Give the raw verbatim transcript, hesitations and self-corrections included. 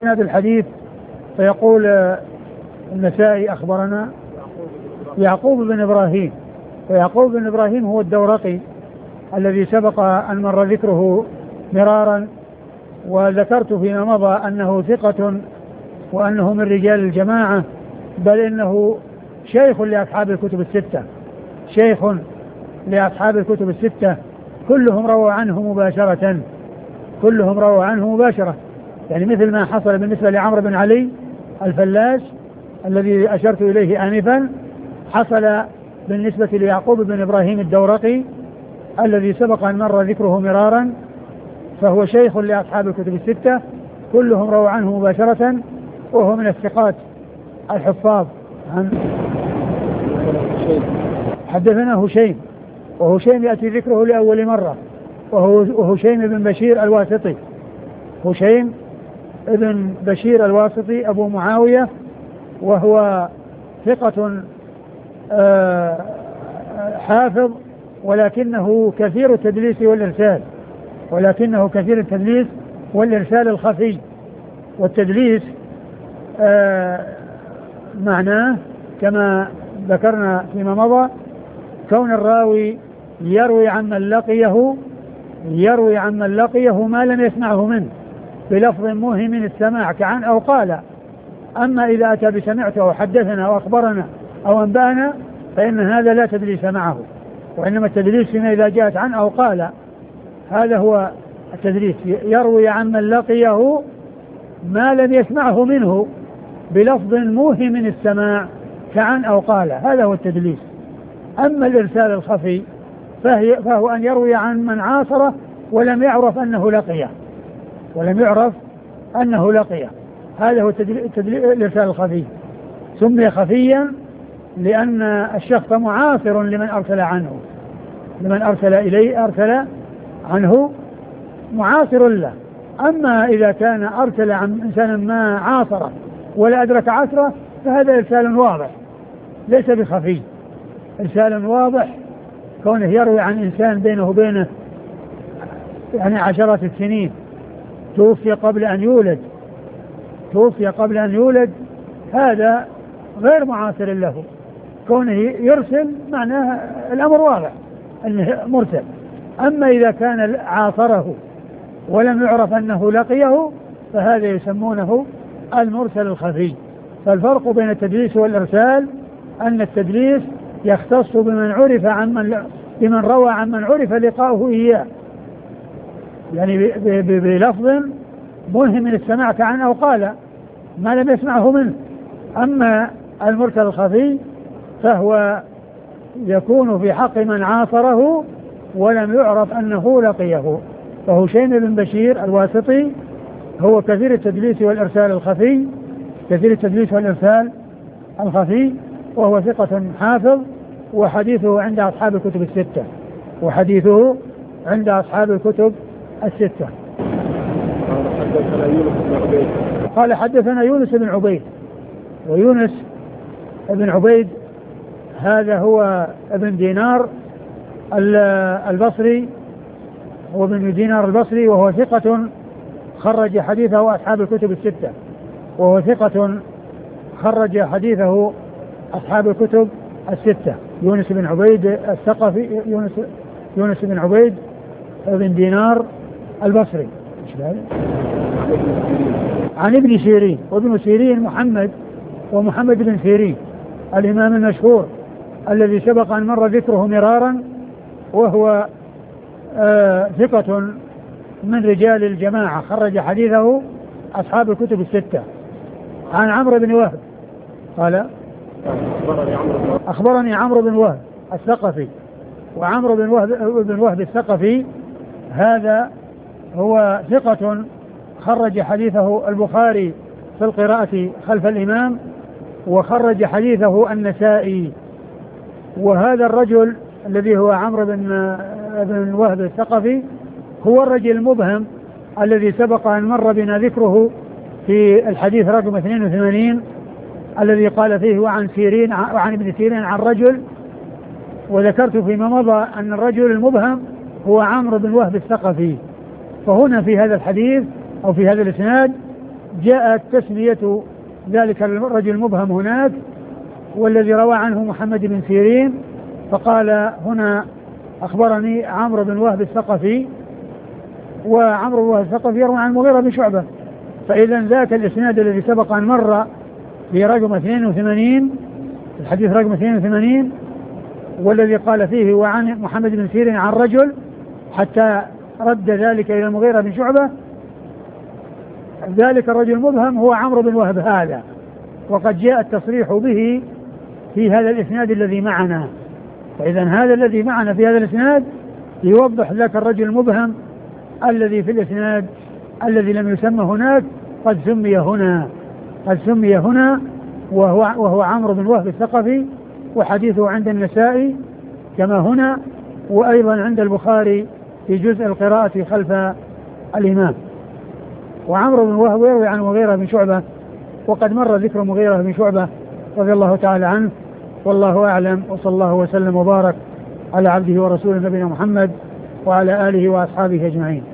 هذا الحديث فيقول النسائي أخبرنا يعقوب بن إبراهيم، ويعقوب بن إبراهيم هو الدورقي الذي سبق أن مر ذكره مرارا، وذكرت فيما مضى أنه ثقة وأنه من رجال الجماعة، بل إنه شيخ لأصحاب الكتب الستة، شيخ لأصحاب الكتب الستة، كلهم رووا عنه مباشرة، كلهم رووا عنه مباشرة، يعني مثل ما حصل بالنسبة لعمرو بن علي الفلاس الذي أشرت إليه آنفا، حصل بالنسبة ليعقوب بن إبراهيم الدورقي الذي سبق أن مر ذكره مرارا، فهو شيخ لأصحاب الكتب الستة، كلهم رووا عنه مباشرة، وهو من الثقات الحفاظ. عن حدثنا هشيم، وهشيم يأتي ذكره لأول مرة، وهو هشيم بن بشير الواسطي، هشيم ابن بشير الواسطي أبو معاوية، وهو ثقة حافظ، ولكنه كثير التدليس والإرسال، ولكنه كثير التدليس والإرسال الخفي. والتدليس معناه كما ذكرنا فيما مضى كون الراوي يروي عمن لقيه يروي عمن لقيه ما لم يسمعه منه بلفظ موهم السماع كعن أو قال. أما إذا أتى بسمعت أو حدثنا أو أخبرنا أو أنبأنا فإن هذا لا تدليس معه، وإنما التدليس فيما إذا جاءت عن أو قال، هذا هو التدليس، يروي عمن لقيه ما لم يسمعه منه بلفظ موهم السماع كعن أو قال، هذا هو التدليس. أما الإرسال الخفي فهي فهو أن يروي عن من عاصره ولم يعرف أنه لقيه ولم يعرف أنه لقيه هذا هو الإرسال الخفي. سمي خفيا لأن الشخص معاصر لمن أرسل عنه لمن أرسل إليه أرسل عنه معاصر له. أما إذا كان أرسل عن إنسان ما عاصره ولا أدرك عصره فهذا إرسال واضح ليس بخفي، إرسال واضح، كونه يروي عن إنسان بينه وبينه يعني عشرات السنين، توفي قبل أن يولد توفي قبل أن يولد هذا غير معاصر له، كونه يرسل معناه الأمر واضح أنه مرسل. أما إذا كان عاصره ولم يعرف أنه لقيه فهذا يسمونه المرسل الخفي. فالفرق بين التدليس والإرسال أن التدليس يختص بمن عرف عمن بمن روى عمن عرف لقاؤه إياه، يعني بلفظ موهم من السماع كعن أو قال ما لم يسمعه منه. أما المرسل الخفي فهو يكون في حق من عاصره ولم يعرف أنه لقيه. فهشيم بن بشير الواسطي هو كثير التدليس والإرسال الخفي كثير التدليس والإرسال الخفي وهو ثقة حافظ، وحديثه عند أصحاب الكتب الستة وحديثه عند أصحاب الكتب الستة. قال حدثنا يونس بن عبيد، ويونس بن عبيد هذا هو ابن دينار البصري، هو ابن دينار البصري، وهو ثقة خرج حديثه أصحاب الكتب الستة وهو ثقة خرج حديثه أصحاب الكتب الستة. يونس بن عبيد الثقفي، يونس يونس بن عبيد ابن دينار البصري عن ابن سيرين، وابن سيرين محمد ومحمد بن سيرين الإمام المشهور الذي سبق أن مر ذكره مرارا، وهو آه ثقة من رجال الجماعة خرج حديثه أصحاب الكتب الستة. عن عمرو بن وهب قال أخبرني عمرو بن وهب الثقفي، وعمرو بن وهب بن وهب الثقفي هذا هو ثقة خرج حديثه البخاري في القراءة خلف الإمام، وخرج حديثه النسائي. وهذا الرجل الذي هو عمرو بن بن وهب الثقفي هو الرجل المبهم الذي سبق أن مر بنا ذكره في الحديث رقم اثنين وثمانين الذي قال فيه وعن سيرين وعن ابن سيرين عن رجل، وذكرت فيما مضى أن الرجل المبهم هو عمرو بن وهب الثقفي. فهنا في هذا الحديث أو في هذا الإسناد جاءت تسمية ذلك الرجل المبهم هناك والذي روى عنه محمد بن سيرين، فقال هنا أخبرني عمرو بن وهب الثقفي، وعمرو بن وهب الثقفي يروي عن المغيرة بن شعبة، فإذا ذاك الإسناد الذي سبق أن مر في رقم اثنين وثمانين، الحديث رقم اثنين وثمانين، والذي قال فيه وعن محمد بن سيرين عن رجل حتى رد ذلك إلى المغيرة بن شعبة، ذلك الرجل المبهم هو عمرو بن وهب هذا، وقد جاء التصريح به في هذا الإسناد الذي معنا. فإذا هذا الذي معنا في هذا الإسناد يوضح لك الرجل المبهم الذي في الإسناد الذي لم يسمى هناك قد سمي هنا، قد سمي هنا وهو, وهو عمرو بن وهب الثقفي، وحديثه عند النسائي كما هنا، وأيضا عند البخاري في جزء القراءة خلف الإمام. وعمرو بن وهب يروي عن مغيرة بن شعبة، وقد مر ذكر مغيرة بن شعبة رضي الله تعالى عنه، والله أعلم، وصلى الله وسلم وبارك على عبده ورسوله نبينا محمد وعلى آله وأصحابه أجمعين.